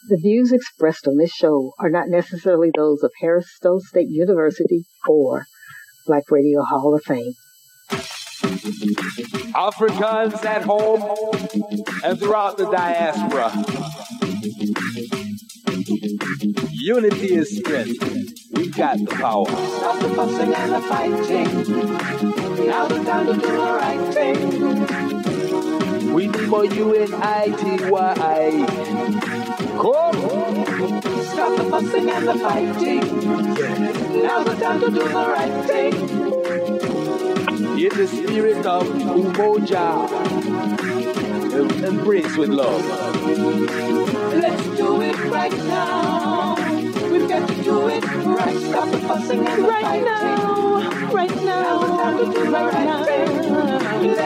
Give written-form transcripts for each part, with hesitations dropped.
The views expressed on this show are not necessarily those of Harris Stowe State University or Black Radio Hall of Fame. Africans at home and throughout the diaspora. Unity is strength. We've got the power. Stop the fussing and the fighting. Now the time to do the right thing. We need more UNITY. Come. Stop the fussing and the fighting. Now the time to do the right thing. In the spirit of Umoja, embrace with love. Let's do it right now. We've got to do it right. Stop the fussing and the fighting. Right now, now the time to do the right thing.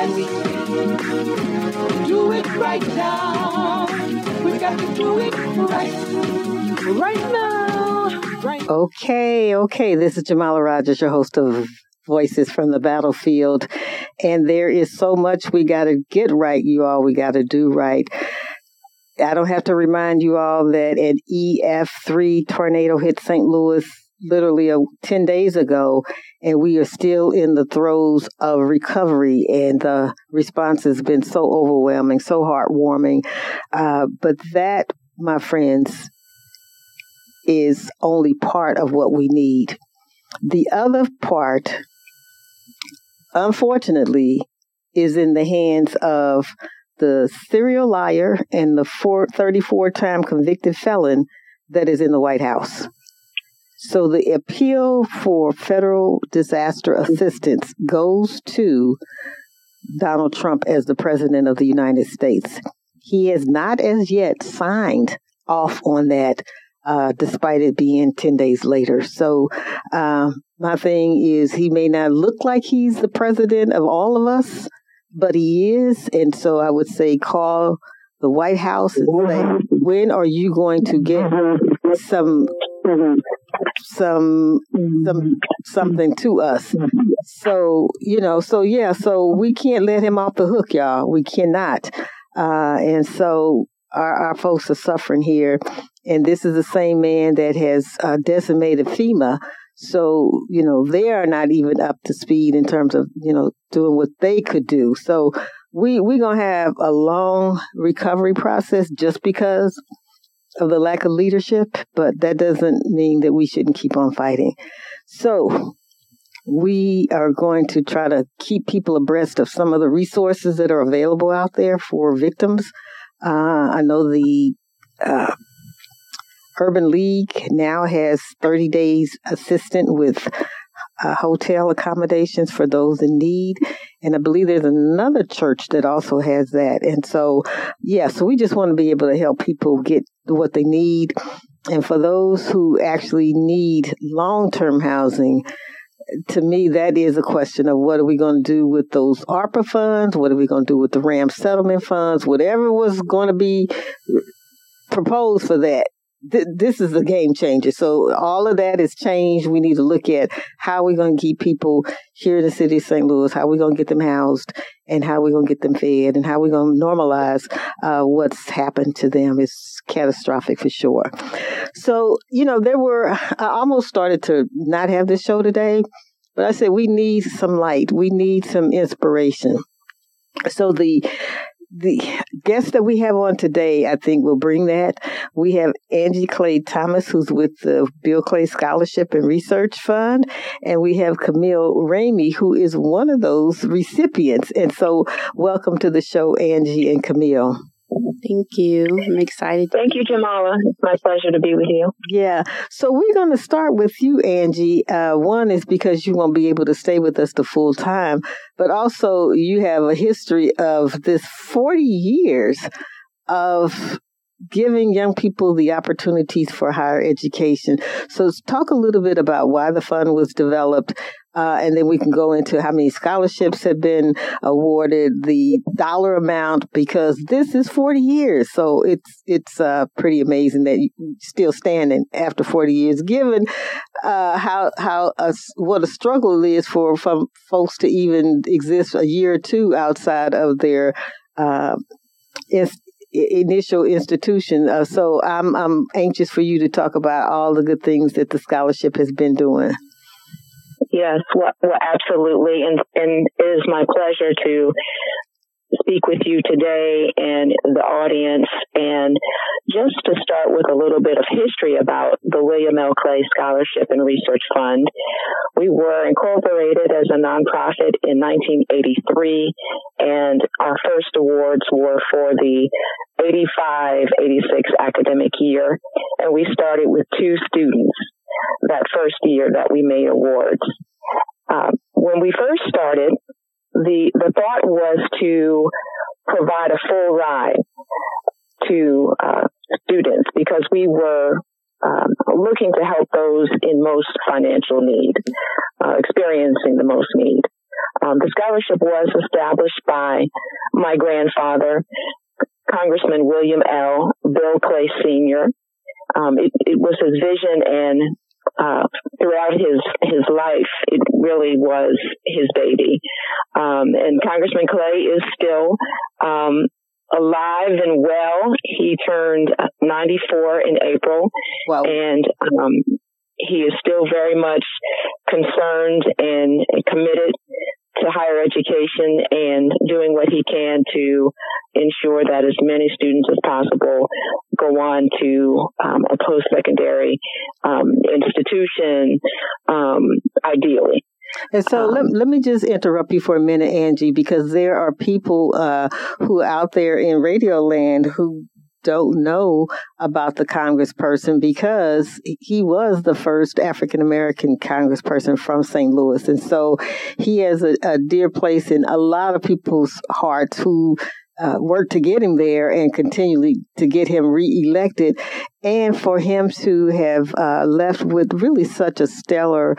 Let's do it right now. We've got to do it right now. Right. Okay. This is Jamala Rogers, your host of Voices from the Battlefield. And there is so much we got to get right, you all. We got to do right. I don't have to remind you all that an EF3 tornado hit St. Louis literally 10 days ago, and we are still in the throes of recovery, and the response has been so overwhelming, so heartwarming. But that, my friends, is only part of what we need. The other part, unfortunately, is in the hands of the serial liar and the 34-time convicted felon that is in the White House. So the appeal for federal disaster assistance goes to Donald Trump as the President of the United States. He has not as yet signed off on that, despite it being 10 days later. So my thing is, he may not look like he's the president of all of us, but he is. And so I would say call the White House and say, when are you going to get something to us? So we can't let him off the hook, y'all. We cannot. And so our folks are suffering here. And this is the same man that has decimated FEMA. So, they are not even up to speed in terms of, doing what they could do. So we're going to have a long recovery process just because of the lack of leadership. But that doesn't mean that we shouldn't keep on fighting. So we are going to try to keep people abreast of some of the resources that are available out there for victims. I know the Urban League now has 30 days assistance with hotel accommodations for those in need. And I believe there's another church that also has that. And so we just want to be able to help people get what they need. And for those who actually need long-term housing, to me, that is a question of what are we going to do with those ARPA funds? What are we going to do with the RAM settlement funds? Whatever was going to be proposed for that. This is a game changer. So all of that has changed. We need to look at how we're going to keep people here in the city of St. Louis, how we're going to get them housed, and how we're going to get them fed, and how we're going to normalize what's happened to them. It's catastrophic for sure. So, I almost started to not have this show today, but I said we need some light. We need some inspiration. So the guest that we have on today, I think, will bring that. We have Angie Clay Thomas, who's with the Bill Clay Scholarship and Research Fund, and we have Camille Ramey, who is one of those recipients. And so welcome to the show, Angie and Camille. Thank you. I'm excited. Thank you, Jamala. It's my pleasure to be with you. Yeah. So we're going to start with you, Angie. One is because you won't be able to stay with us the full time, but also you have a history of this 40 years of giving young people the opportunities for higher education. So talk a little bit about why the fund was developed, and then we can go into how many scholarships have been awarded, the dollar amount, because this is 40 years. So it's pretty amazing that you're still standing after 40 years, given what a struggle it is for folks to even exist a year or two outside of their initial institution. So I'm anxious for you to talk about all the good things that the scholarship has been doing. Yes, well, absolutely. And it is my pleasure to speak with you today and the audience. And just to start with a little bit of history about the William L. Clay Scholarship and Research Fund, we were incorporated as a nonprofit in 1983, and our first awards were for the 85-86 academic year, and we started with 2 students that first year that we made awards. When we first started, the thought was to provide a full ride to students because we were looking to help those in most financial need, experiencing the most need. The scholarship was established by my grandfather, Congressman William L. Bill Clay Sr. It was his vision, and throughout his life, it really was his baby. And Congressman Clay is still alive and well. He turned 94 in April. Wow. And he is still very much concerned and committed to higher education and doing what he can to ensure that as many students as possible go on to a post-secondary institution, ideally. And so let me just interrupt you for a minute, Angie, because there are people who are out there in Radio Land who don't know about the congressperson because he was the first African-American congressperson from St. Louis. And so he has a dear place in a lot of people's hearts who worked to get him there and continually to get him reelected, and for him to have left with really such a stellar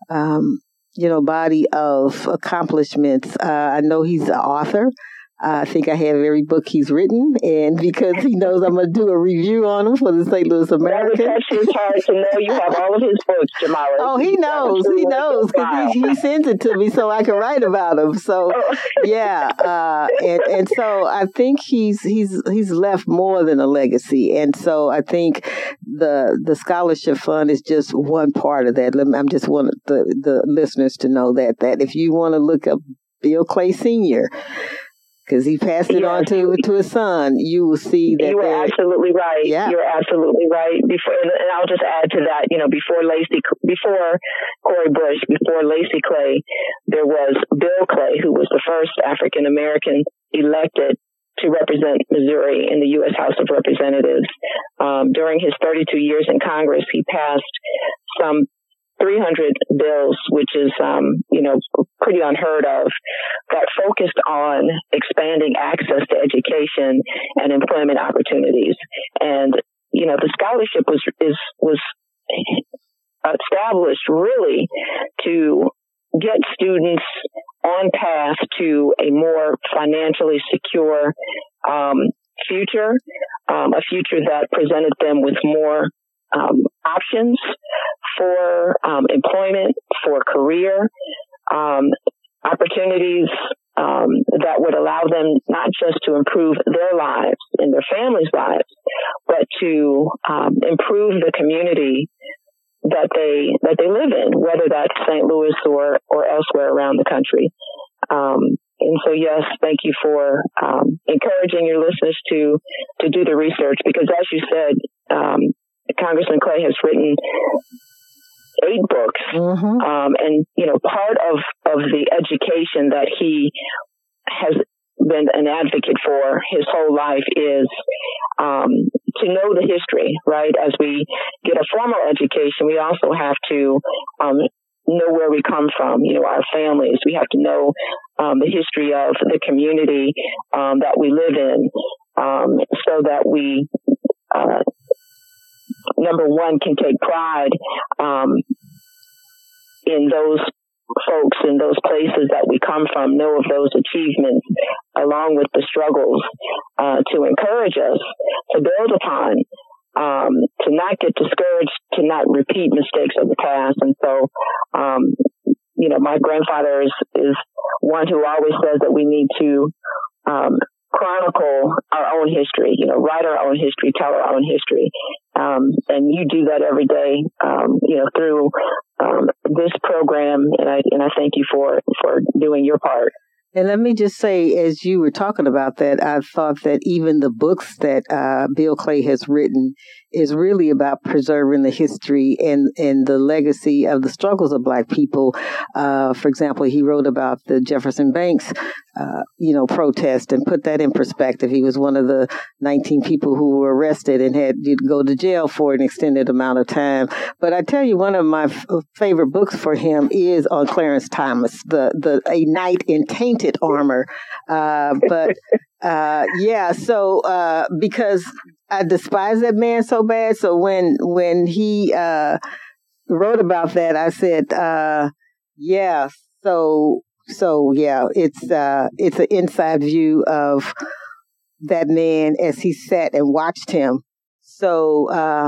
body of accomplishments. I know he's an author. I think I have every book he's written, and because he knows I'm going to do a review on him for the St. Louis American. That would touch his heart to know you have all of his books, Jamala. Oh, he knows, because he sends it to me so I can write about him. So, yeah, and so I think he's left more than a legacy, and so I think the scholarship fund is just one part of that. I'm just want the listeners to know that if you want to look up Bill Clay Sr., because he passed it on to his son, you will see that. You are absolutely right. Yeah. You're absolutely right. And I'll just add to that, before Cori Bush, before Lacy Clay, there was Bill Clay, who was the first African American elected to represent Missouri in the U.S. House of Representatives. During his 32 years in Congress, he passed some 300 bills, which is, pretty unheard of, that focused on expanding access to education and employment opportunities. And, the scholarship was established really to get students on path to a more financially secure future, a future that presented them with more options for employment, for career, opportunities that would allow them not just to improve their lives and their families' lives, but to improve the community that they live in, whether that's St. Louis or elsewhere around the country. And so, yes, thank you for encouraging your listeners to do the research, because as you said, Congressman Clay has written 8 books. Mm-hmm. And, part of the education that he has been an advocate for his whole life is to know the history, right? As we get a formal education, we also have to know where we come from, our families. We have to know the history of the community that we live in, so that we number one, can take pride in those folks, in those places that we come from, know of those achievements, along with the struggles, to encourage us to build upon, to not get discouraged, to not repeat mistakes of the past. And so, my grandfather is one who always says that we need to chronicle our own history, write our own history, tell our own history. And you do that every day, through this program. And I thank you for doing your part. And let me just say, as you were talking about that, I thought that even the books that Bill Clay has written is really about preserving the history and the legacy of the struggles of Black people. For example, he wrote about the Jefferson Banks, protest, and put that in perspective. He was one of the 19 people who were arrested and had to go to jail for an extended amount of time. But I tell you, one of my favorite books for him is on Clarence Thomas, A Knight in Tainted Armor. Because I despise that man so bad. So when he wrote about that, I said, it's an inside view of that man as he sat and watched him. I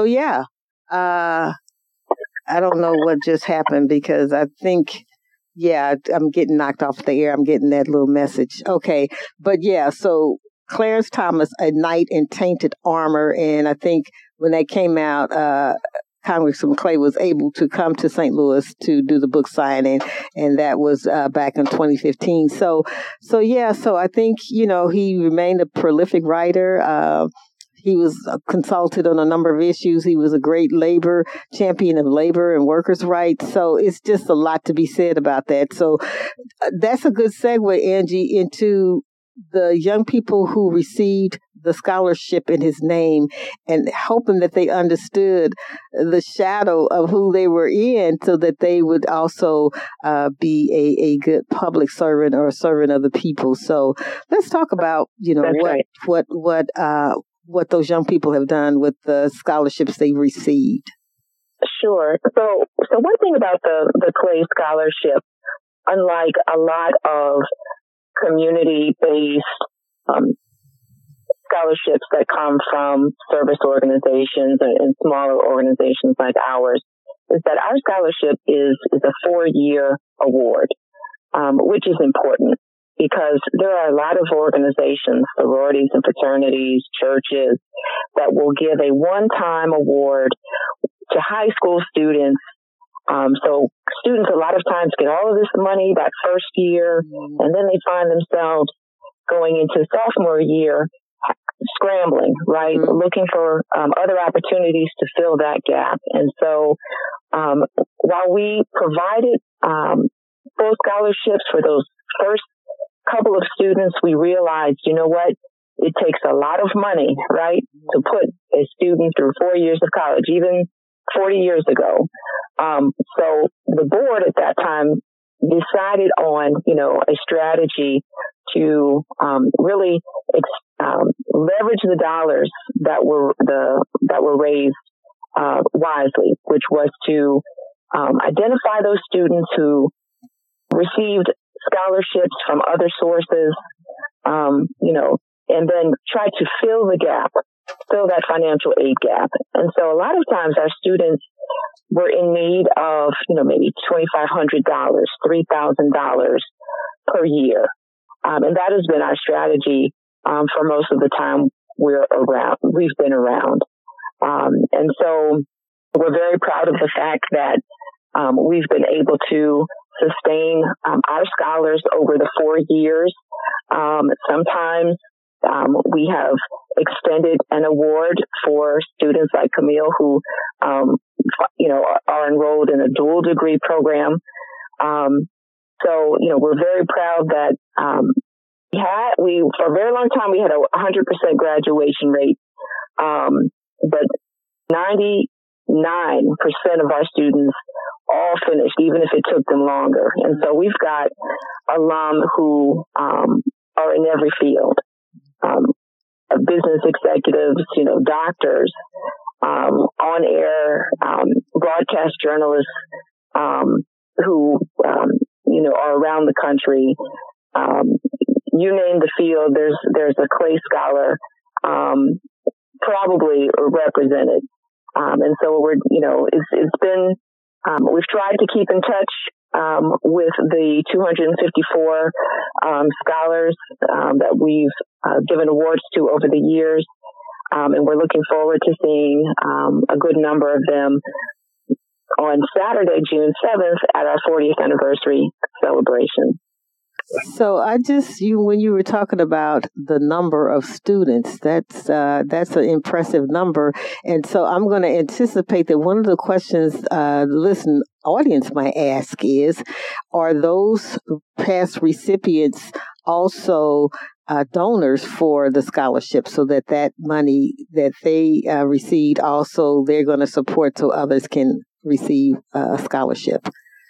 don't know what just happened, because I think, I'm getting knocked off the air. I'm getting that little message. Okay. But so Clarence Thomas, A Knight in Tainted Armor. And I think when that came out, Congressman Clay was able to come to St. Louis to do the book signing, and that was back in 2015. So I think, he remained a prolific writer. He was consulted on a number of issues. He was a great champion of labor and workers' rights. So it's just a lot to be said about that. So that's a good segue, Angie, into the young people who received the scholarship in his name, and hoping that they understood the shadow of who they were in, so that they would also be a good public servant or a servant of the people. So let's talk about, what those young people have done with the scholarships they received. Sure. So one thing about the Clay Scholarship, unlike a lot of community-based scholarships that come from service organizations and smaller organizations like ours, is that our scholarship is a 4-year award, which is important, because there are a lot of organizations, sororities and fraternities, churches, that will give a one-time award to high school students. So students a lot of times get all of this money that first year, and then they find themselves going into sophomore year scrambling, right? Looking for other opportunities to fill that gap. And so while we provided full scholarships for those first couple of students, we realized, it takes a lot of money, right, to put a student through 4 years of college, even 40 years ago. So the board at that time decided on, a strategy to really leverage the dollars that were raised wisely, which was to identify those students who received scholarships from other sources, and then try to fill that financial aid gap. And so a lot of times our students were in need of, maybe $2,500, $3,000 per year. And that has been our strategy for most of the time we've been around. And so we're very proud of the fact that we've been able to sustain our scholars over the 4 years. Sometimes we have extended an award for students like Camille who, are enrolled in a dual degree program. So, we're very proud that for a very long time we had a 100% graduation rate, but 99% of our students all finished, even if it took them longer. And so we've got alum who are in every field, business executives, doctors, on-air broadcast journalists who, are around the country. You name the field, there's a Clay Scholar probably represented. And so it's been, we've tried to keep in touch with the 254 scholars that we've given awards to over the years. And we're looking forward to seeing a good number of them on Saturday, June 7th, at our 40th anniversary celebration. So when you were talking about the number of students, that's an impressive number. And so I'm going to anticipate that one of the questions the audience might ask is, are those past recipients also donors for the scholarship, so that money that they received also they're going to support so others can receive a scholarship?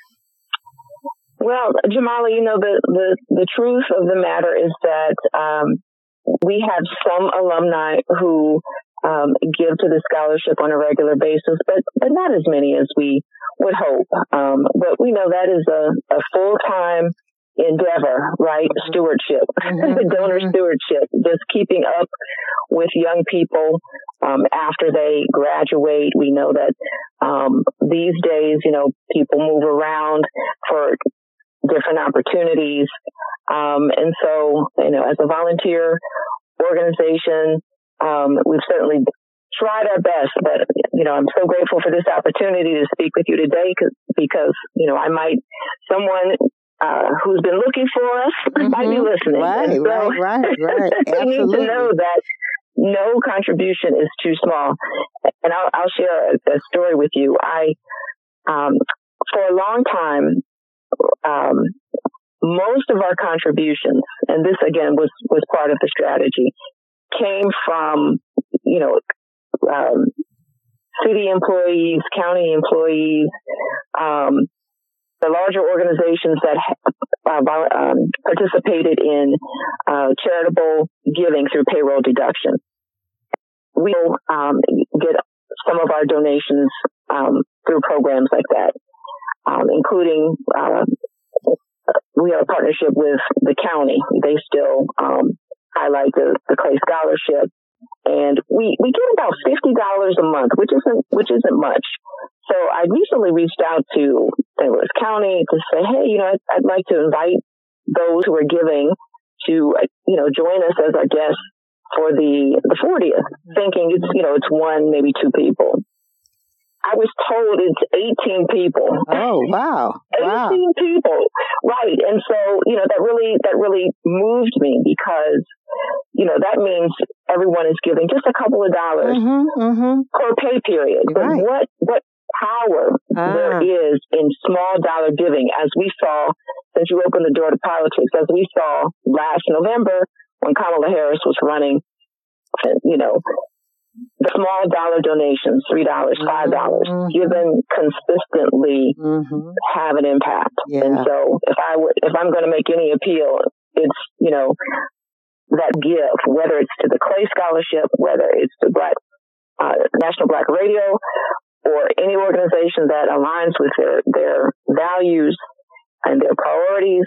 Well, Jamala, the truth of the matter is that we have some alumni who give to the scholarship on a regular basis, but not as many as we would hope. But we know that is a full-time endeavor, right? Stewardship, the donor stewardship, just keeping up with young people after they graduate. We know that these days, people move around for different opportunities. And so, as a volunteer organization, we've certainly tried our best, but, I'm so grateful for this opportunity to speak with you today because someone who's been looking for us might be listening. Right. We need to know that no contribution is too small. And I'll share a story with you. For a long time, most of our contributions, and this again was part of the strategy, came from, city employees, county employees, the larger organizations that participated in charitable giving through payroll deduction. We'll get some of our donations through programs like that, including we have a partnership with the county. They still highlight the Clay Scholarship. And we get about $50 a month, which isn't much. So I recently reached out to St. Louis County to say, hey, I'd like to invite those who are giving to, join us as our guests for the 40th, thinking it's one, maybe two people. I was told it's 18 people. Oh, wow. 18 people. Right. And so, that really moved me because, that means everyone is giving just a couple of dollars per pay period. Right. But what power there is in small dollar giving, as we saw, since you opened the door to politics, as we saw last November when Kamala Harris was running, the small dollar donations, $3, $5, given consistently have an impact. Yeah. And so if I'm going to make any appeal, it's, that give, whether it's to the Clay Scholarship, whether it's to National Black Radio, or any organization that aligns with their values and their priorities,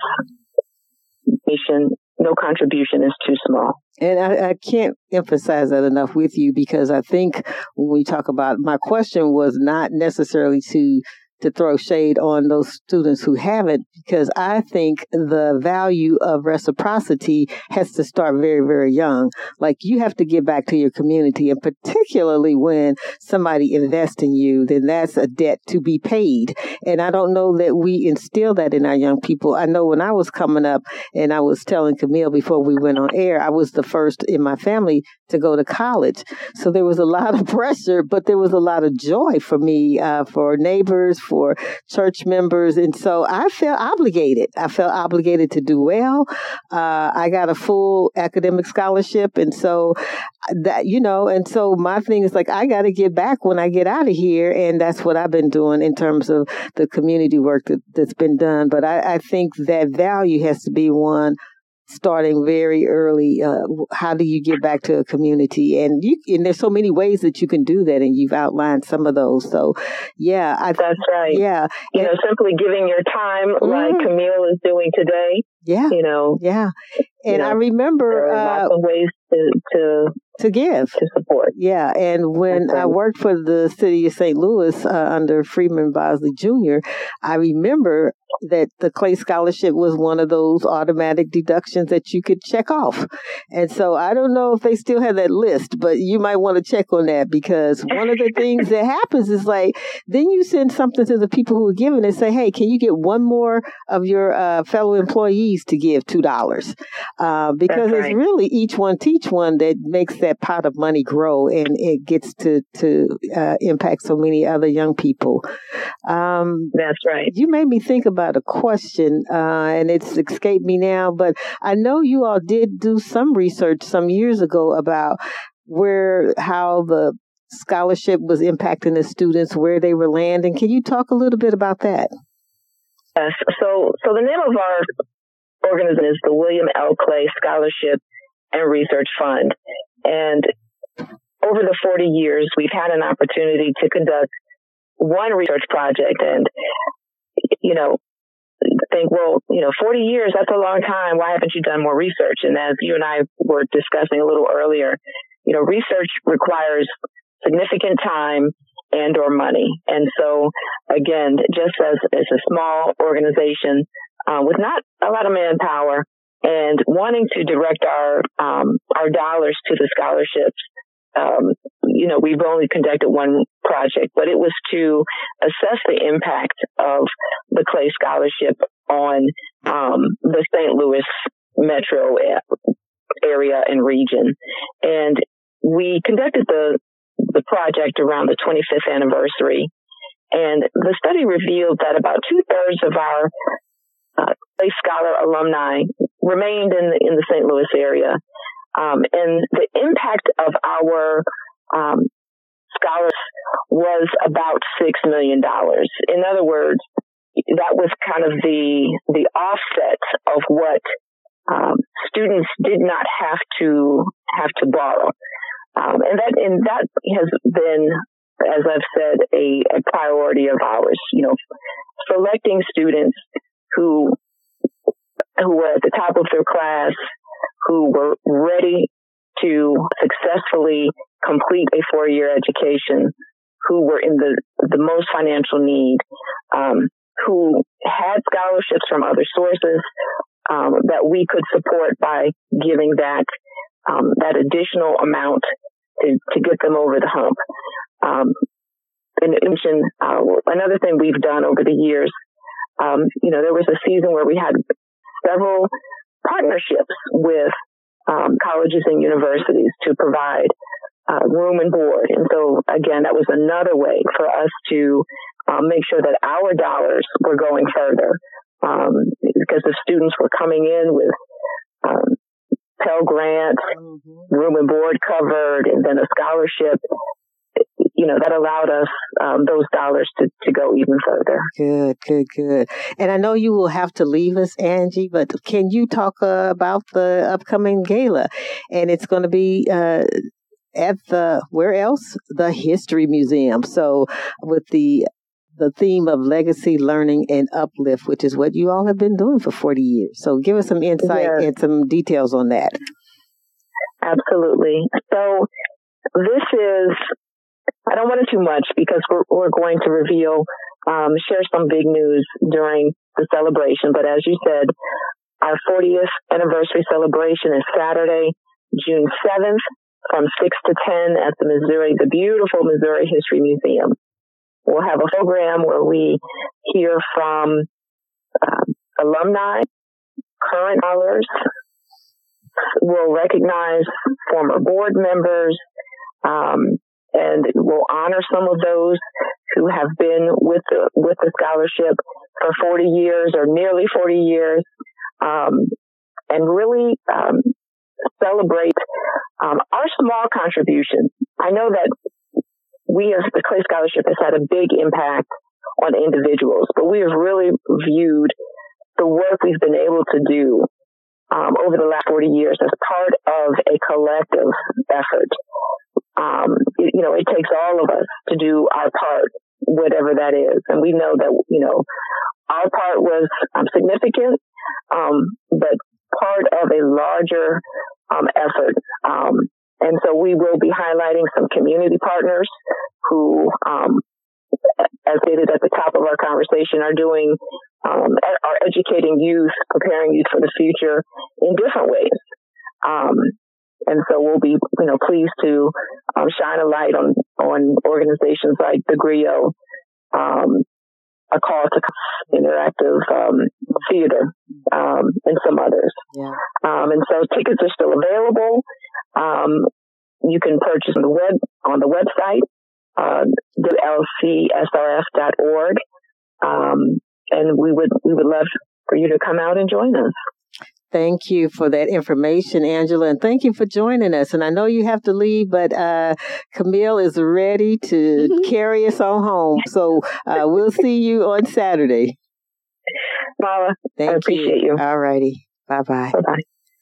no contribution is too small. And I can't emphasize that enough with you, because I think when we talk about, my question was not necessarily to throw shade on those students who haven't, because I think the value of reciprocity has to start very, very young. Like, you have to give back to your community, and particularly when somebody invests in you, then that's a debt to be paid. And I don't know that we instill that in our young people. I know when I was coming up, and I was telling Camille before we went on air, I was the first in my family to go to college. So there was a lot of pressure, but there was a lot of joy for me, for neighbors, for church members. And so I felt obligated. I felt obligated to do well. I got a full academic scholarship. And so and so my thing is like, I got to give back when I get out of here. And that's what I've been doing in terms of the community work that's been done. But I think that value has to be one starting very early. How do you give back to a community? And there's so many ways that you can do that, and you've outlined some of those. So, yeah. That's right. Yeah. Simply giving your time like Camille is doing today. Yeah. Yeah. And I remember there are lots of ways to give, to support. Yeah. And when I worked for the city of St. Louis under Freeman Bosley Jr., I remember that the Clay Scholarship was one of those automatic deductions that you could check off. And so I don't know if they still have that list, but you might want to check on that, because one of the things that happens is like, then you send something to the people who are giving and say, hey, can you get one more of your fellow employees to give $2? Because it's really each one teach one that makes that pot of money grow, and it gets to impact so many other young people. That's right. You made me think about a question, and it's escaped me now, but I know you all did do some research some years ago about how the scholarship was impacting the students, where they were landing. Can you talk a little bit about that? Yes. So the name of our organization is the William L. Clay Scholarship and Research Fund. And over the 40 years, we've had an opportunity to conduct one research project, and, think, 40 years, that's a long time. Why haven't you done more research? And as you and I were discussing a little earlier, research requires significant time and or money. And so, again, just as a small organization with not a lot of manpower and wanting to direct our dollars to the scholarships, we've only conducted one project, but it was to assess the impact of the Clay Scholarship on the St. Louis metro area and region. And we conducted the project around the 25th anniversary. And the study revealed that about 2/3 of our Clay Scholar alumni remained in the St. Louis area. And the impact of our scholars was about $6 million. In other words, that was kind of the offset of what students did not have to borrow. And that has been, as I've said, a priority of ours. Selecting students who were at the top of their class, who were ready to successfully complete a 4-year education, who were in the most financial need, who had scholarships from other sources that we could support by giving that additional amount to get them over the hump. In addition, another thing we've done over the years, there was a season where we had several partnerships with colleges and universities to provide room and board. And so, again, that was another way for us to make sure that our dollars were going further, because the students were coming in with Pell Grant, room and board covered, and then a scholarship. That allowed us those dollars to go even further. Good. And I know you will have to leave us, Angie, but can you talk about the upcoming gala? And it's going to be at where else? The History Museum. So with the theme of legacy, learning, and uplift, which is what you all have been doing for 40 years. So give us some insight and some details on that. Absolutely. So this is, I don't want it too much because we're going to share some big news during the celebration. But as you said, our 40th anniversary celebration is Saturday, June 7th from 6 to 10 at the beautiful Missouri History Museum. We'll have a program where we hear from alumni, current scholars. We'll recognize former board members, and we'll honor some of those who have been with the scholarship for 40 years or nearly 40 years, and really celebrate our small contribution. I know that we as the Clay Scholarship has had a big impact on individuals, but we have really viewed the work we've been able to do over the last 40 years as part of a collective effort. It takes all of us to do our part, whatever that is. And we know that, our part was significant, but part of a larger effort. And so we will be highlighting some community partners who, as stated at the top of our conversation, are doing are educating youth, preparing youth for the future in different ways. And so we'll be, pleased to shine a light on organizations like the GRIO, A Call to Interactive Theater, and some others. Yeah. And so tickets are still available. You can purchase on the website, lcsrf.org. And we would love for you to come out and join us. Thank you for that information, Angela, and thank you for joining us. And I know you have to leave, but Camille is ready to carry us on home. So we'll see you on Saturday. Paula, I appreciate you. All righty. Bye-bye. Bye-bye.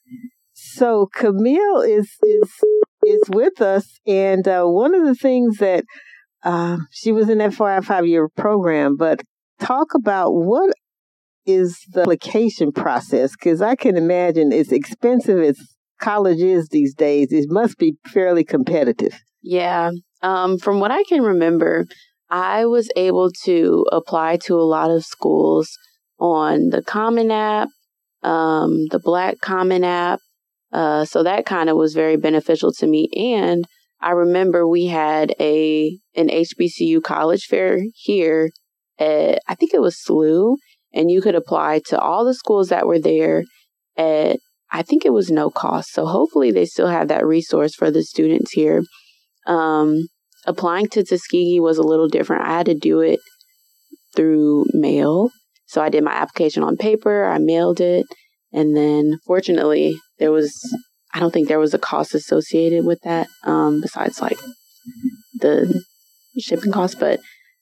So Camille is with us, and one of the things that she was in that 5-year program, but talk about what is the application process, because I can imagine it's expensive as college is these days. It must be fairly competitive. Yeah. From what I can remember, I was able to apply to a lot of schools on the Common App, the Black Common App. So that kind of was very beneficial to me. And I remember we had an HBCU college fair here at, I think it was SLU. And you could apply to all the schools that were there at, I think it was no cost. So hopefully they still have that resource for the students here. Applying to Tuskegee was a little different. I had to do it through mail. So I did my application on paper. I mailed it. And then fortunately, I don't think there was a cost associated with that, besides like the shipping cost. But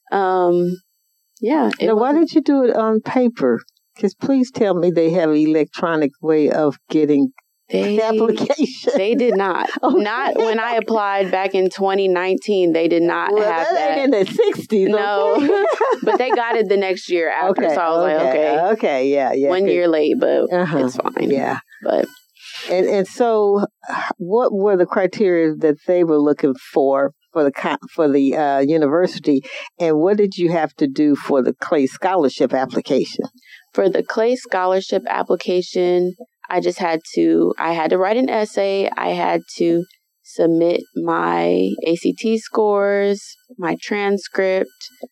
yeah. Now, why did you do it on paper? Because please tell me they have an electronic way of getting the application. They did not. Okay. Not when I applied back in 2019. They did not have that. Ain't in the 60s. No, okay. But they got it the next year after. Okay, so I was like, okay, yeah. 1 year late, but it's fine. Yeah, but and so, what were the criteria that they were looking for the university, and what did you have to do for the Clay Scholarship application? For the Clay Scholarship application, I had to write an essay. I had to submit my ACT scores, my transcript,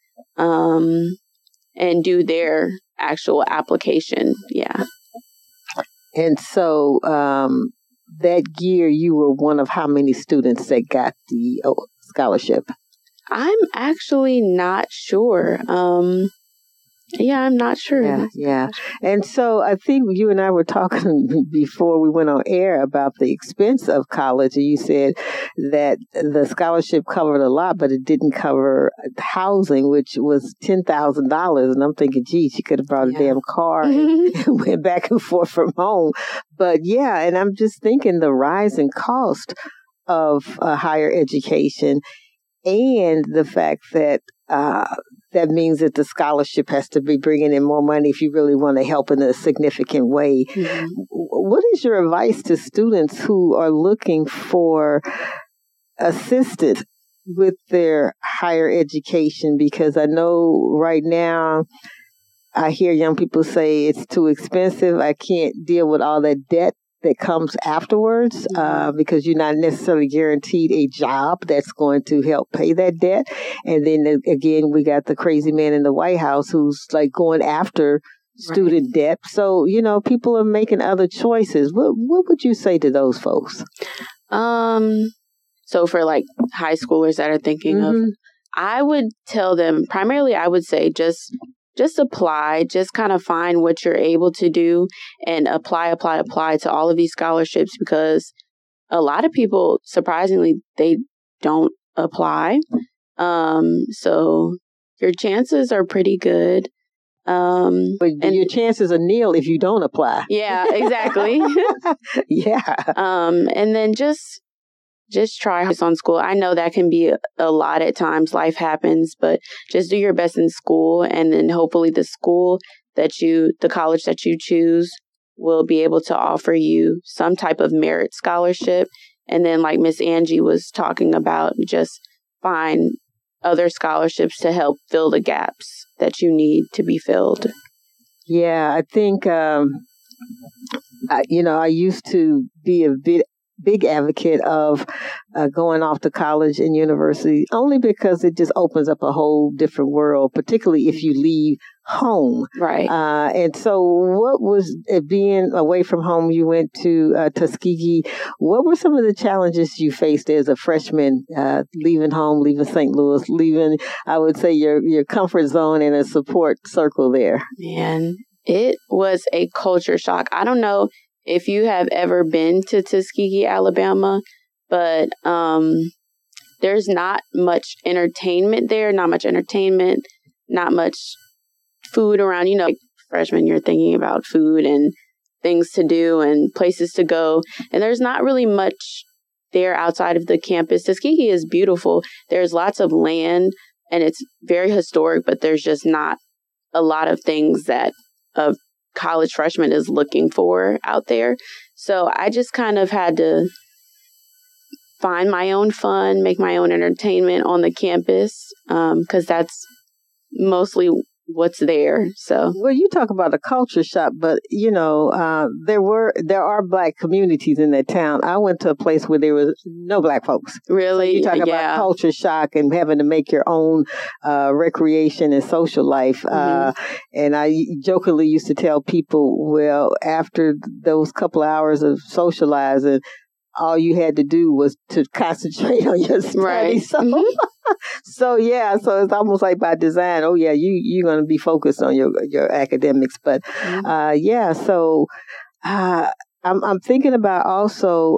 and do their actual application. Yeah. And so that year, you were one of how many students that got the scholarship? I'm actually not sure. Yeah, I'm not sure. Yeah. And so I think you and I were talking before we went on air about the expense of college. And you said that the scholarship covered a lot, but it didn't cover housing, which was $10,000. And I'm thinking, geez, you could have brought a damn car and went back and forth from home. But yeah, and I'm just thinking the rising cost of higher education and the fact that that means that the scholarship has to be bringing in more money if you really want to help in a significant way. Mm-hmm. What is your advice to students who are looking for assistance with their higher education? Because I know right now I hear young people say it's too expensive. I can't deal with all that debt that comes afterwards, because you're not necessarily guaranteed a job that's going to help pay that debt. And then again, we got the crazy man in the White House who's like going after student debt. So, people are making other choices. What would you say to those folks? So for like high schoolers that are thinking of, I would tell them primarily, I would say just apply, just kind of find what you're able to do and apply to all of these scholarships, because a lot of people, surprisingly, they don't apply. So your chances are pretty good. But your chances are nil if you don't apply. Yeah, exactly. Yeah. And then just try on school. I know that can be a lot at times. Life happens, but just do your best in school. And then hopefully the college that you choose will be able to offer you some type of merit scholarship. And then like Miss Angie was talking about, just find other scholarships to help fill the gaps that you need to be filled. Yeah, I think, I used to be a big advocate of going off to college and university only because it just opens up a whole different world, particularly if you leave home. Right. And so what was it being away from home? You went to Tuskegee. What were some of the challenges you faced as a freshman, leaving home, leaving St. Louis, leaving, I would say, your comfort zone and a support circle there? Man, it was a culture shock. I don't know if you have ever been to Tuskegee, Alabama, but there's not much entertainment there, not much food around. Like freshmen, you're thinking about food and things to do and places to go. And there's not really much there outside of the campus. Tuskegee is beautiful. There's lots of land and it's very historic, but there's just not a lot of things that a college freshman is looking for out there. So I just kind of had to find my own fun, make my own entertainment on the campus, because that's mostly what's there. So, well, you talk about a culture shock, but there are Black communities in that town. I went to a place where there was no Black folks. Really? So you talk about culture shock and having to make your own recreation and social life. And I jokingly used to tell people, well, after those couple of hours of socializing, all you had to do was to concentrate on your study. Right. So, so it's almost like by design. Oh yeah, you're going to be focused on your academics. But so I'm thinking about also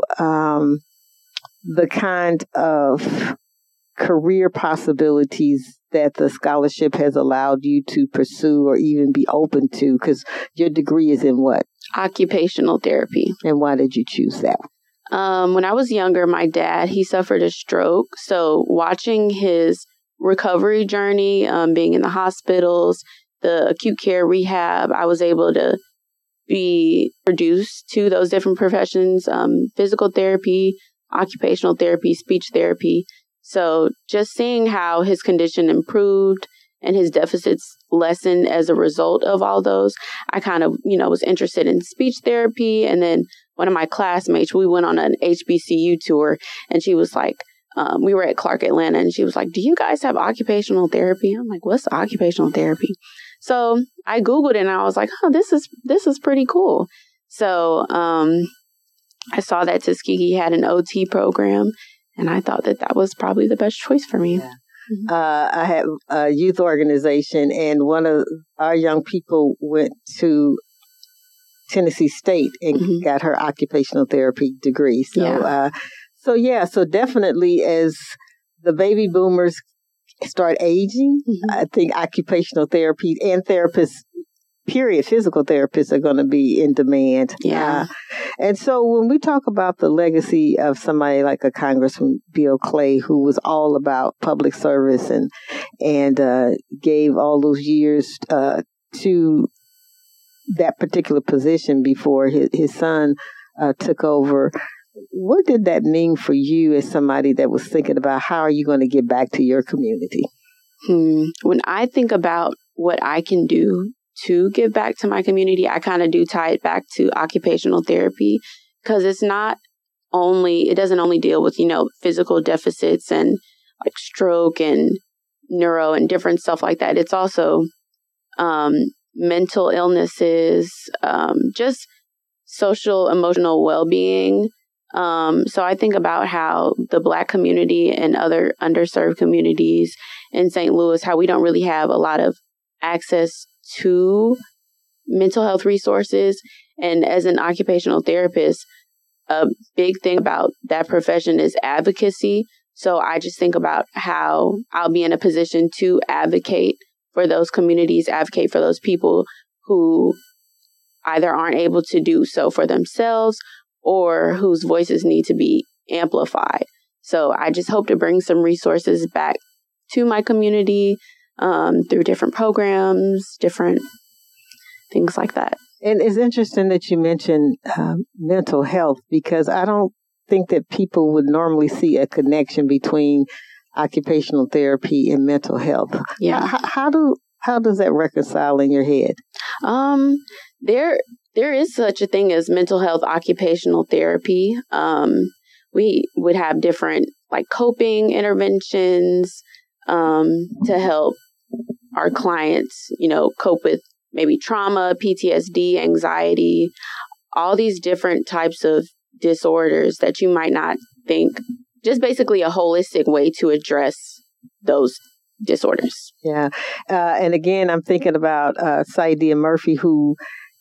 the kind of career possibilities that the scholarship has allowed you to pursue or even be open to, because your degree is in what? Occupational therapy. And why did you choose that? When I was younger, my dad, he suffered a stroke. So watching his recovery journey, being in the hospitals, the acute care rehab, I was able to be introduced to those different professions, physical therapy, occupational therapy, speech therapy. So just seeing how his condition improved and his deficits lessened as a result of all those, I kind of, was interested in speech therapy. And then one of my classmates, we went on an HBCU tour, and she was like, we were at Clark Atlanta, and she was like, do you guys have occupational therapy? I'm like, what's occupational therapy? So I Googled it, and I was like, this is pretty cool. So I saw that Tuskegee had an OT program, and I thought that was probably the best choice for me. Yeah. I had a youth organization, and one of our young people went to Tennessee State and got her occupational therapy degree. So, so definitely as the baby boomers start aging, I think occupational therapy and therapists, physical therapists are going to be in demand. Yeah. And so when we talk about the legacy of somebody like a Congressman Bill Clay, who was all about public service and gave all those years to that particular position before his son took over, what did that mean for you as somebody that was thinking about how are you going to get back to your community? When I think about what I can do to give back to my community, I kind of do tie it back to occupational therapy, because it doesn't only deal with, physical deficits and like stroke and neuro and different stuff like that. It's also mental illnesses, just social, emotional well-being. So I think about how the Black community and other underserved communities in St. Louis, how we don't really have a lot of access to mental health resources. And as an occupational therapist, a big thing about that profession is advocacy. So I just think about how I'll be in a position to advocate for those communities, advocate for those people who either aren't able to do so for themselves or whose voices need to be amplified. So I just hope to bring some resources back to my community through different programs, different things like that. And it's interesting that you mentioned mental health, because I don't think that people would normally see a connection between occupational therapy and mental health. Yeah. How does that reconcile in your head? There is such a thing as mental health occupational therapy. We would have different like coping interventions to help our clients, cope with maybe trauma, PTSD, anxiety, all these different types of disorders that you might not think, just basically a holistic way to address those disorders. Yeah. And again, I'm thinking about Saidia Murphy, who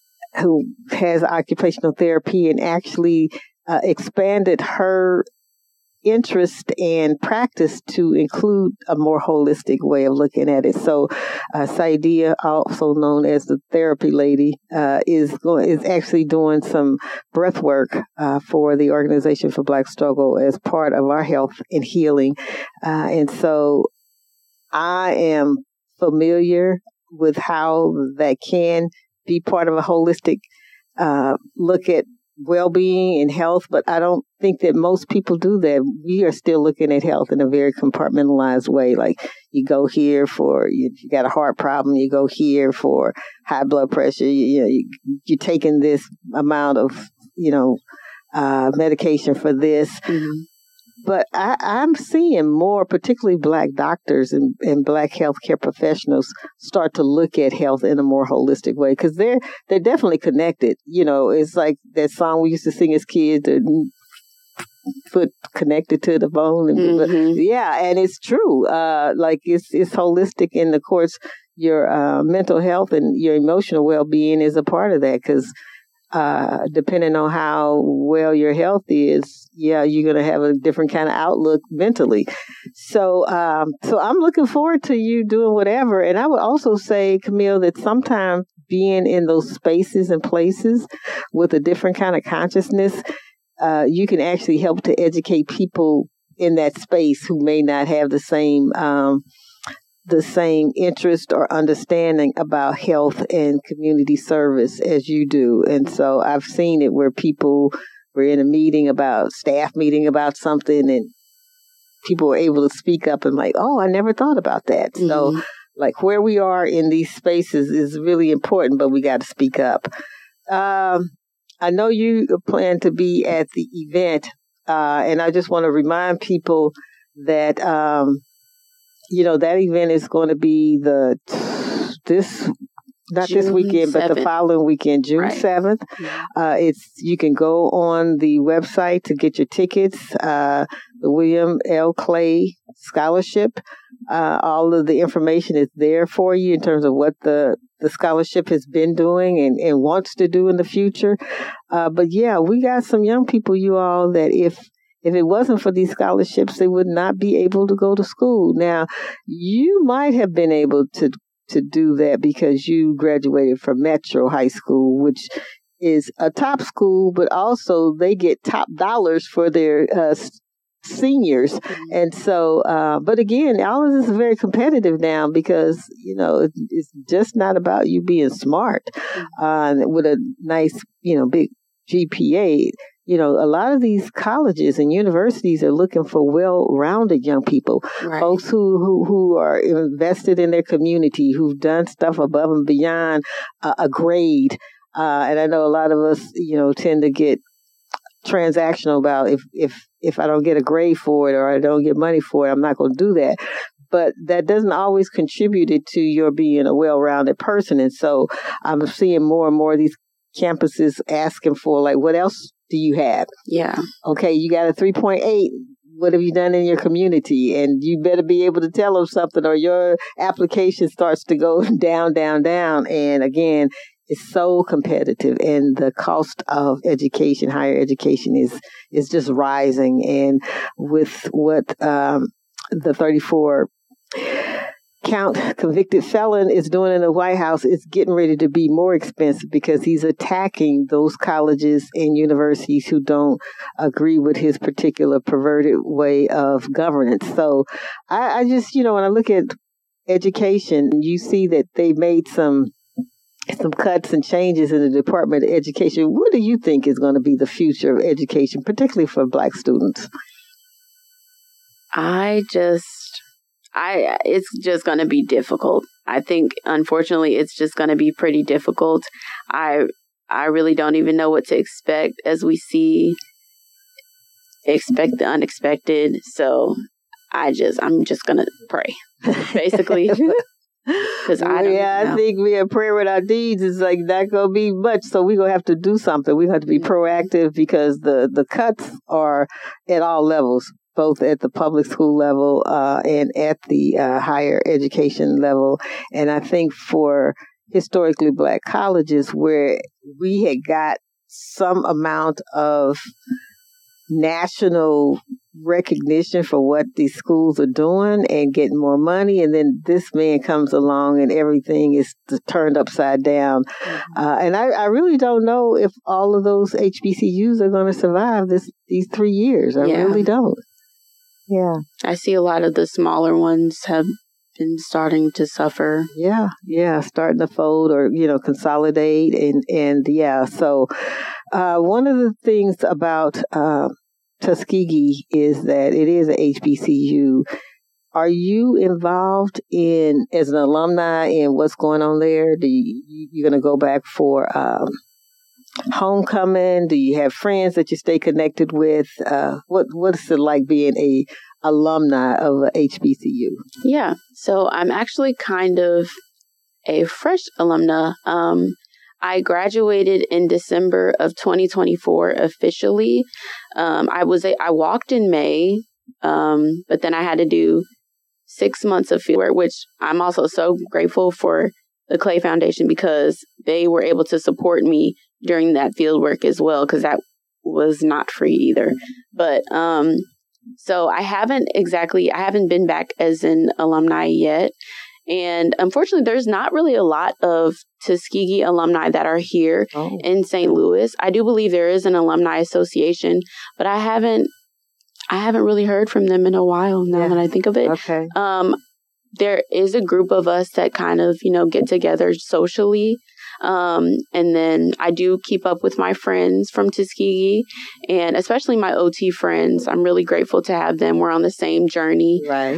has occupational therapy and actually expanded her interest and practice to include a more holistic way of looking at it. So Saidia, also known as the therapy lady, is actually doing some breath work for the Organization for Black Struggle as part of our health and healing. And so I am familiar with how that can be part of a holistic look at well-being and health, but I don't think that most people do that. We are still looking at health in a very compartmentalized way. Like you go here for, if you got a heart problem, you go here for high blood pressure. You're taking this amount of, medication for this. Mm-hmm. But I'm seeing more, particularly Black doctors and Black healthcare professionals, start to look at health in a more holistic way because they're definitely connected. It's like that song we used to sing as kids, the foot connected to the bone. And, and it's true. It's holistic, and of course, your mental health and your emotional well-being is a part of that because depending on how well your health is, you're going to have a different kind of outlook mentally. So I'm looking forward to you doing whatever. And I would also say, Camille, that sometimes being in those spaces and places with a different kind of consciousness, you can actually help to educate people in that space who may not have the same interest or understanding about health and community service as you do. And so I've seen it where people were in a staff meeting about something, and people were able to speak up and like, oh, I never thought about that. Mm-hmm. So like where we are in these spaces is really important, but we got to speak up. I know you plan to be at the event, and I just want to remind people that that event is going to be this weekend, 7th. But the following weekend, June 7th. Mm-hmm. You can go on the website to get your tickets. The William L. Clay Scholarship. All of the information is there for you in terms of what the scholarship has been doing and wants to do in the future. But yeah, we got some young people, you all, that if it wasn't for these scholarships, they would not be able to go to school. Now, you might have been able to do that because you graduated from Metro High School, which is a top school, but also they get top dollars for their seniors. Mm-hmm. And so, but again, all of this is very competitive now because, it's just not about you being smart with a nice, big GPA. A lot of these colleges and universities are looking for well-rounded young people, folks who are invested in their community, who've done stuff above and beyond a grade. And I know a lot of us, tend to get transactional about if I don't get a grade for it or I don't get money for it, I'm not going to do that. But that doesn't always contribute to your being a well-rounded person. And so I'm seeing more and more of these campuses asking for, like, what else do you have? Yeah. Okay, you got a 3.8. What have you done in your community? And you better be able to tell them something or your application starts to go down, down, down. And again, it's so competitive, and the cost of education, higher education is just rising. And with what the 34 count convicted felon is doing in the White House, it's getting ready to be more expensive because he's attacking those colleges and universities who don't agree with his particular perverted way of governance. So I just, when I look at education, you see that they made some cuts and changes in the Department of Education. What do you think is going to be the future of education, particularly for Black students? It's just going to be difficult. I think, unfortunately, it's just going to be pretty difficult. I really don't even know what to expect as we expect the unexpected. So I'm just going to pray, basically. Because I think we have prayer with our deeds is like not going to be much. So we're going to have to do something. We have to be proactive because the cuts are at all levels, both at the public school level and at the higher education level. And I think for historically Black colleges where we had got some amount of national recognition for what these schools are doing and getting more money, and then this man comes along and everything is turned upside down. And I really don't know if all of those HBCUs are going to survive these 3 years. I really don't. Yeah. I see a lot of the smaller ones have been starting to suffer. Yeah, starting to fold or, consolidate. And so one of the things about Tuskegee is that it is a HBCU. Are you involved as an alumni in what's going on there? You going to go back for homecoming? Do you have friends that you stay connected with? What's it like being a alumni of a HBCU? Yeah, so I'm actually kind of a fresh alumna. I graduated in December of 2024 officially. I walked in May, but then I had to do 6 months of fieldwork, which I'm also so grateful for the Clay Foundation because they were able to support me during that fieldwork as well, because that was not free either. But so I haven't been back as an alumni yet. And unfortunately, there's not really a lot of Tuskegee alumni that are here in St. Louis. I do believe there is an alumni association, but I haven't really heard from them in a while now that I think of it. Okay. There is a group of us that kind of, get together socially. And then I do keep up with my friends from Tuskegee and especially my OT friends. I'm really grateful to have them. We're on the same journey. Right.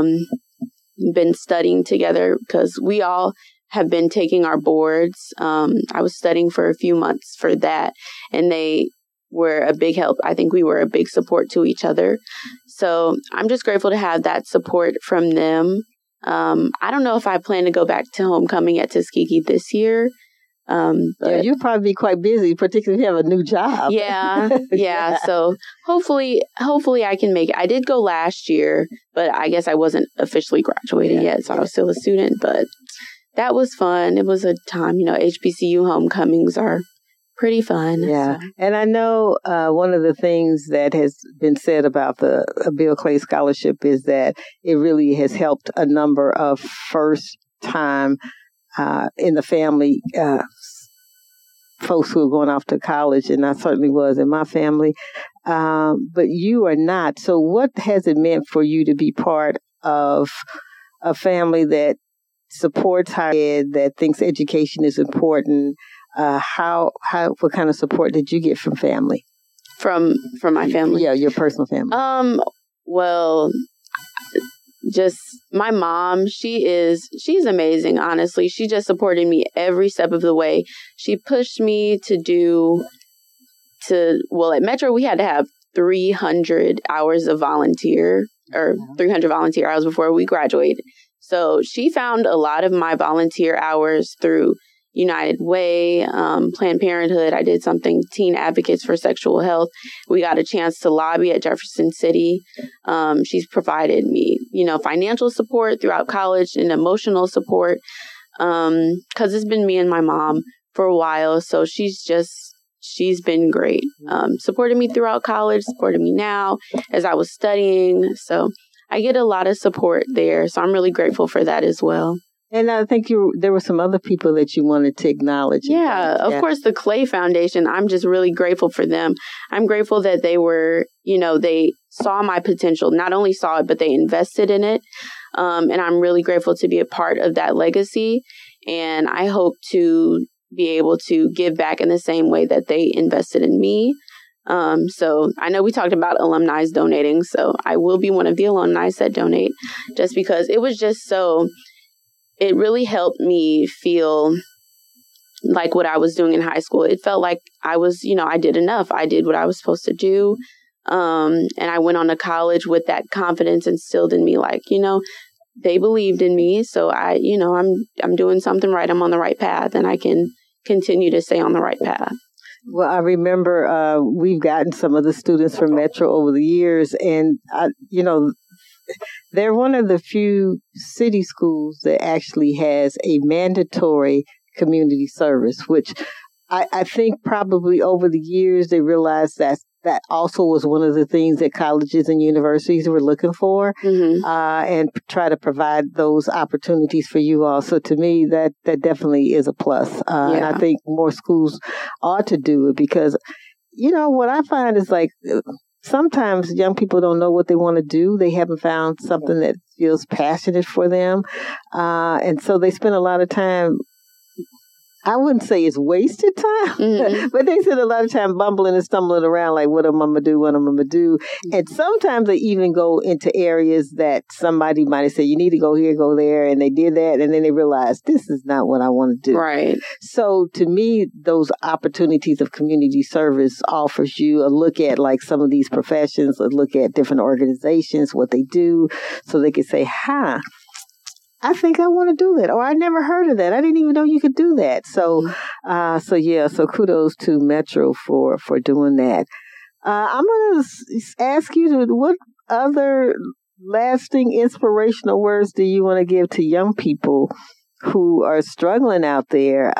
Been studying together because we all have been taking our boards. I was studying for a few months for that, and they were a big help. I think we were a big support to each other. So I'm just grateful to have that support from them. I don't know if I plan to go back to homecoming at Tuskegee this year. But you'll probably be quite busy, particularly if you have a new job. Yeah. So hopefully I can make it. I did go last year, but I guess I wasn't officially graduated yet, so I was still a student. But that was fun. It was a time, HBCU homecomings are pretty fun. Yeah. So. And I know one of the things that has been said about the Bill Clay Scholarship is that it really has helped a number of first-time in the family folks who are going off to college, and I certainly was in my family. But you are not. So what has it meant for you to be part of a family that supports higher ed, that thinks education is important? What kind of support did you get from family? From my family? Yeah, your personal family. Well, just my mom, she's amazing, honestly. She just supported me every step of the way. She pushed me at Metro, we had to have 300 hours of 300 volunteer hours before we graduated. So she found a lot of my volunteer hours through United Way, Planned Parenthood. I did something, Teen Advocates for Sexual Health. We got a chance to lobby at Jefferson City. She's provided me, financial support throughout college and emotional support, because it's been me and my mom for a while. So she's been great. Supported me throughout college, supported me now as I was studying. So I get a lot of support there. So I'm really grateful for that as well. And I think there were some other people that you wanted to acknowledge. Yeah, of course, the Clay Foundation. I'm just really grateful for them. I'm grateful that they were, they saw my potential, not only saw it, but they invested in it. And I'm really grateful to be a part of that legacy. And I hope to be able to give back in the same way that they invested in me. So I know we talked about alumni donating. So I will be one of the alumni that donate, just because it was it really helped me feel like what I was doing in high school. It felt like I was, I did enough. I did what I was supposed to do. And I went on to college with that confidence instilled in me, like, they believed in me. So I'm doing something right. I'm on the right path, and I can continue to stay on the right path. Well, I remember we've gotten some of the students from Metro over the years, and they're one of the few city schools that actually has a mandatory community service, which I think probably over the years they realized that also was one of the things that colleges and universities were looking for, and try to provide those opportunities for you all. So to me, that definitely is a plus. And I think more schools ought to do it because, what I find is like sometimes young people don't know what they want to do. They haven't found something that feels passionate for them. And so they spend a lot of time, I wouldn't say it's wasted time, but they spend a lot of time bumbling and stumbling around like, what am I going to do? What am I going to do? And sometimes they even go into areas that somebody might have said, you need to go here, go there. And they did that. And then they realized this is not what I want to do. Right. So to me, those opportunities of community service offers you a look at like some of these professions, a look at different organizations, what they do, so they can say, I think I want to do that. Or I never heard of that. I didn't even know you could do that. So kudos to Metro for doing that. I'm going to ask you what other lasting inspirational words do you want to give to young people who are struggling out there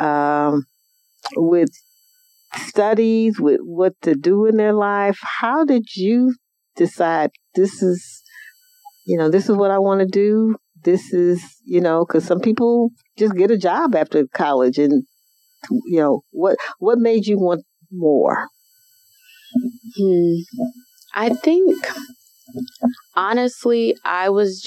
with studies, with what to do in their life? How did you decide this is what I want to do? This is, because some people just get a job after college and, what made you want more? I think, honestly, I was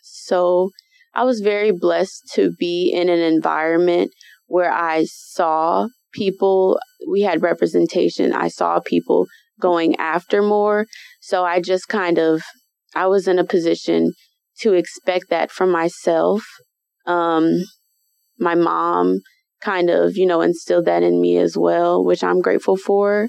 very blessed to be in an environment where I saw people, we had representation. I saw people going after more. So I just I was in a position to expect that from myself. My mom kind of, instilled that in me as well, which I'm grateful for.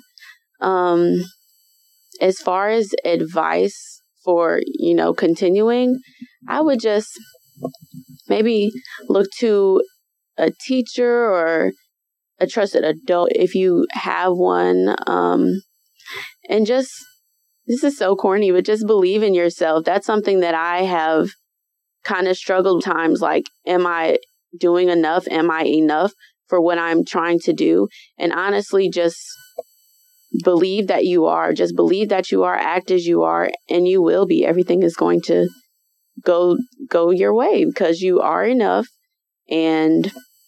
As far as advice for, continuing, I would just maybe look to a teacher or a trusted adult if you have one. And just, this is so corny, but just believe in yourself. That's something that I have kind of struggled times. Like, am I doing enough? Am I enough for what I'm trying to do? And honestly, just believe that you are. Just believe that you are. Act as you are, and you will be. Everything is going to go your way because you are enough, and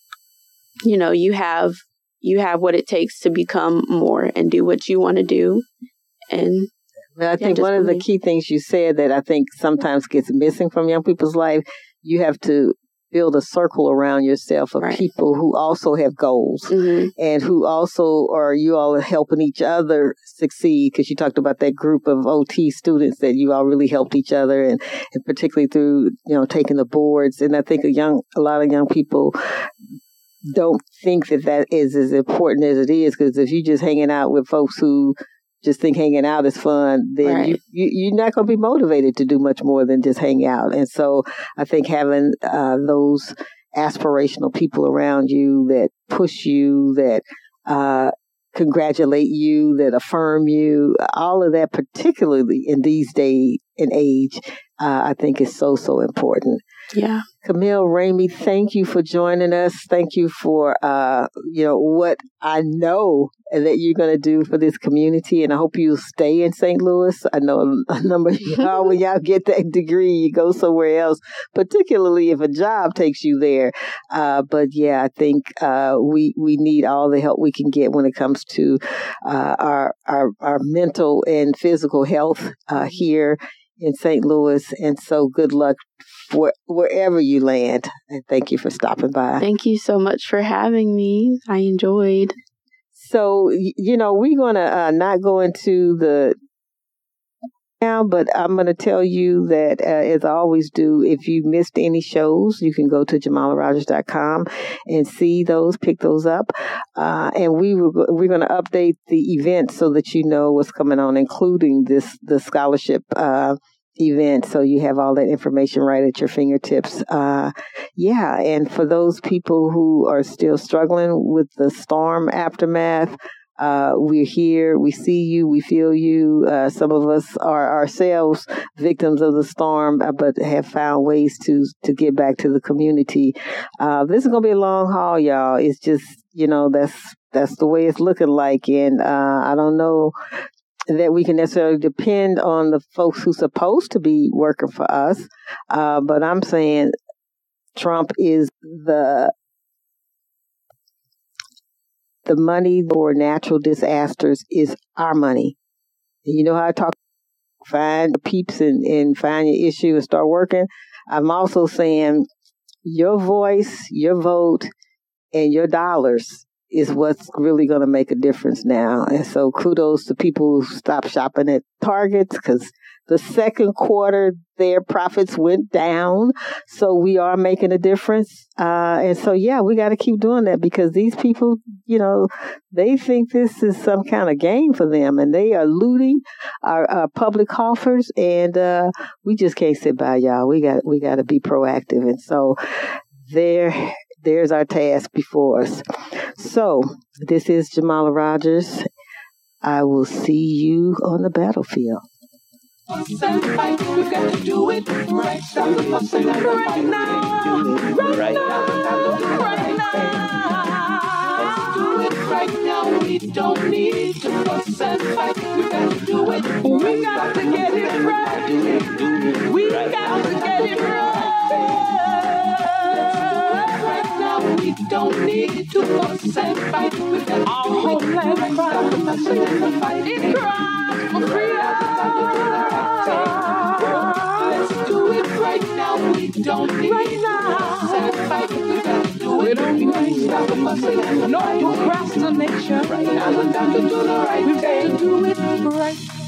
you have what it takes to become more and do what you want to do. And I think one of the key things you said that I think sometimes gets missing from young people's life, you have to build a circle around yourself of people who also have goals and who also you all are helping each other succeed, because you talked about that group of OT students that you all really helped each other and particularly through, taking the boards. And I think a lot of young people don't think that is as important as it is, because if you're just hanging out with folks who just think hanging out is fun, then you're not going to be motivated to do much more than just hang out. And so I think having those aspirational people around you that push you, that congratulate you, that affirm you, all of that, particularly in these days and age, I think is so, so important. Yeah. Camille Ramey, thank you for joining us. Thank you for, what I know that you're going to do for this community. And I hope you stay in St. Louis. I know a number of y'all, when y'all get that degree, you go somewhere else, particularly if a job takes you there. But yeah, I think we need all the help we can get when it comes to our mental and physical health here in St. Louis. And so good luck for wherever you land. And thank you for stopping by. Thank you so much for having me. I enjoyed. So, we're going to not go into the now, but I'm going to tell you that, as I always do, if you missed any shows, you can go to JamalaRogers.com and see those, pick those up. And we're going to update the event so that you know what's coming on, including the scholarship event, so you have all that information right at your fingertips. And for those people who are still struggling with the storm aftermath, we're here. We see you. We feel you. Some of us are ourselves victims of the storm, but have found ways to get back to the community. This is going to be a long haul, y'all. It's just, that's the way it's looking like. And I don't know that we can necessarily depend on the folks who's supposed to be working for us. But I'm saying Trump is the money for natural disasters is our money. You know how I talk, find the peeps and find your issue and start working. I'm also saying your voice, your vote, and your dollars is what's really going to make a difference now. And so kudos to people who stopped shopping at Targets, because the second quarter, their profits went down. So we are making a difference. And so, we got to keep doing that, because these people, they think this is some kind of game for them, and they are looting our public coffers. And we just can't sit by, y'all. We got to be proactive. And so there's our task before us. So this is Jamala Rogers. I will see you on the battlefield. Fuss and fight, we got to do it right. Stop the fussing and the fight. Right now. We don't need to fuss and fight. We got to do it. We got to get it right. We got to get it right. Right now, we don't need to fuss and fight. We got to do it. Our homeland cries. Stop the fussing and the fight. It cries for freedom. Let's do it right now. We don't need to set fight. We gotta do it. Stop the fussing and no procrastination. Right now, we got to do the right thing. We got to do it right.